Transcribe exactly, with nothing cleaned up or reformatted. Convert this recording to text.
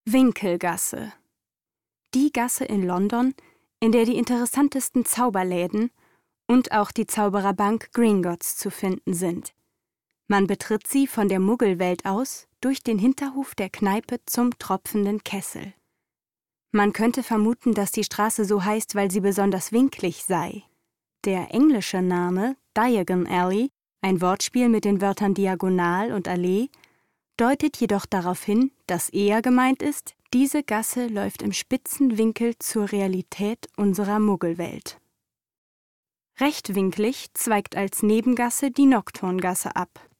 Winkelgasse. Die Gasse in London, in der die interessantesten Zauberläden und auch die Zaubererbank Gringotts zu finden sind. Man betritt sie von der Muggelwelt aus durch den Hinterhof der Kneipe zum tropfenden Kessel. Man könnte vermuten, dass die Straße so heißt, weil sie besonders winklig sei. Der englische Name Diagon Alley, ein Wortspiel mit den Wörtern Diagonal und Allee, deutet jedoch darauf hin, dass eher gemeint ist, diese Gasse läuft im spitzen Winkel zur Realität unserer Muggelwelt. Rechtwinklig zweigt als Nebengasse die Nocturngasse ab.